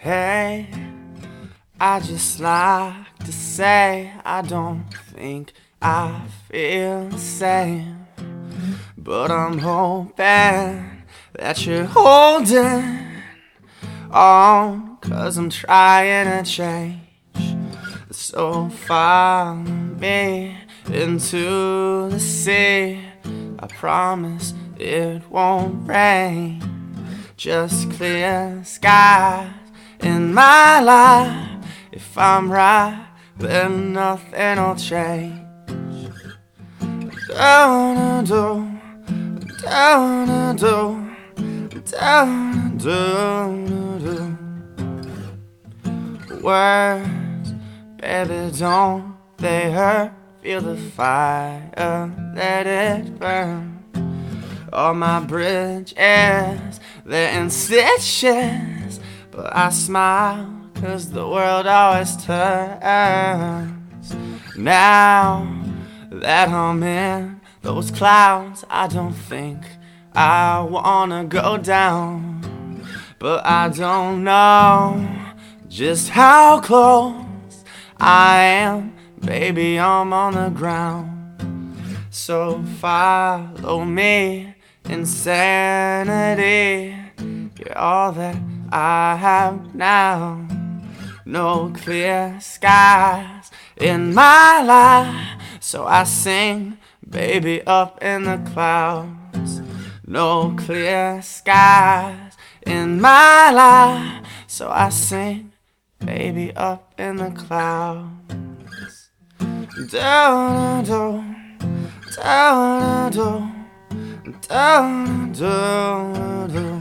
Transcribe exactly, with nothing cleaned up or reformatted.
Hey, I just like to say I don't think I feel the same, but I'm hoping that you're holding on, 'cause I'm trying to change. So follow me into the sea. I promise it won't rain, just clear skies in my life. If I'm right, then nothing'll change. Down do, down do, down do, do. Words, baby, don't they hurt? Feel the fire, let it burn. All my bridges, they're in stitches, but I smile 'cause the world always turns. Now that I'm in those clouds, I don't think I wanna go down, but I don't know just how close I am. Baby, I'm on the ground. So follow me, insanity. You're all that I have now. No clear skies in my life, so I sing, baby, up in the clouds. No clear skies in my life, so I sing, baby, up in the clouds. Down, down, down, down, down, down, down.